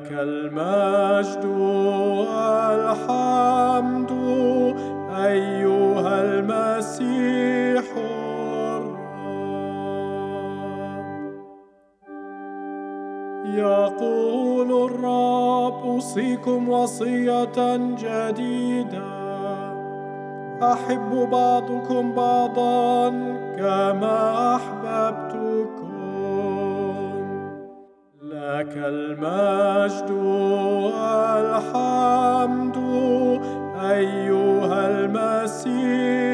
لك المجد والحمد أيها المسيح الرب. يقول الرب: أوصيكم وصية جديدة، أحب بعضكم بعضا كما أحببتكم. لك المجد والحمد أيها المسيح